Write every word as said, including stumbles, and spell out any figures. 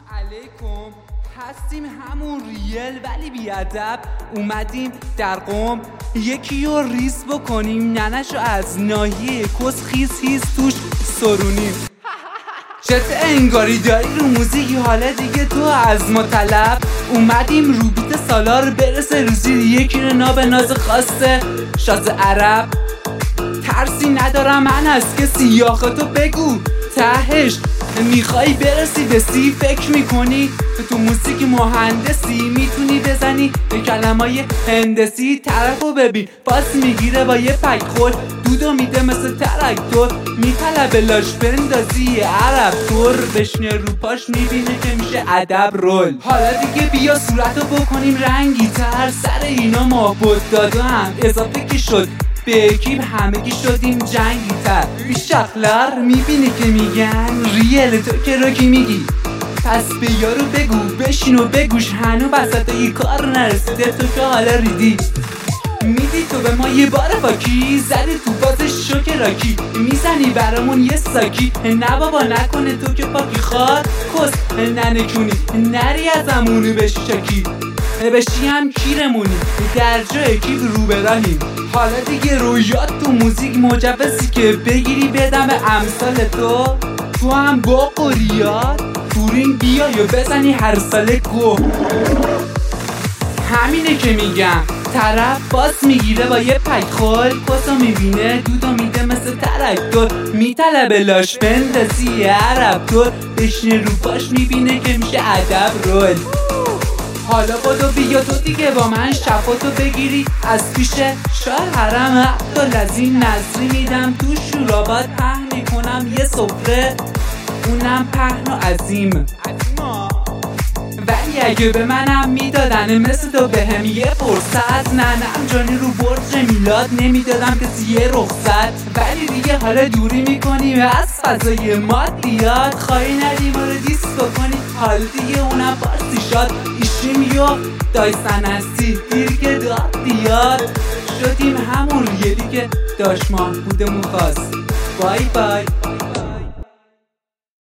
علیکم، هستیم همون ریل ولی بیادب. اومدیم در قم یکی رو ریز بکنیم، ننشو از ناحیه کس خیز خیز توش سرونیم. چت انگاری داری رو موزیک، حالا دیگه تو از ما طلب. اومدیم رو بیت سالار برسه روزی، یکی رو ناب ناز خواسته شاز عرب. ترسی ندارم من از کسی، آخه تو بگو تهش میخوای برسی به سی. فکر میکنی تو موسیقی مهندسی میتونی بزنی به کلمای هندسی. طرفو ببین پاس میگیره با یه پک خود، دودو میده مثل تراکتور، میطلبه لاش بندازی عرب تور. بشنه رو پاش میبینه که میشه ادب رول. حالا دیگه بیا صورتو بکنیم رنگی تر، سر اینا ما بود دادا هم اضافه که شد به اکیب همگی شدیم جنگی تر. شخلر میبینی که میگن ریل تو که رو کی میگی، پس به یارو بگو بشین و بگوش، هنو بسطه ای کار نرسیده تو که حالا ریدی. میدی تو به ما یه بار فاکی، زدی تو باز شوک راکی، میزنی برامون یه ساکی. نه بابا نکنه تو که پاکی خواد کس ننکونی، نری از امونو بشی شاکی بشی هم کیرمونی، در جای کیب رو براهیم. حالا دیگه رویات تو موزیک مجوزی که بگیری بدم امثال تو. تو هم با قریات تورین بیا یا بزنی هر ساله گو. همینه که میگم طرف باز میگیره با یه پک خول، کسو میبینه دودو میده مثل تراکتور، میطلبه لاش بندازی عرب تور. بشینه رو پاش میبینه که میشه ادب رول. حالا بدو بیا تو دیگه با من شفاتو بگیری از پیش شاه حرم عبدالعظیم نظری میدم تو شورابات پهن میکنم یه سفره، اونم پهن و عظیم. ولی اگه به منم میدادن مثل تو بهم یه فرصت، ننم جانی رو برج میلاد نمیدادم کسی یه رخصت. ولی دیگه حالا دوری میکنیم از فضای مادیات، خواهی ندیم رو دیست بکنی حالا دیگه اونم پارسی شاد. ایشیم یو دایسن هستی دیر که داد دیاد، شدیم همون ریلی که داشت محبودمون خواست. بای بای.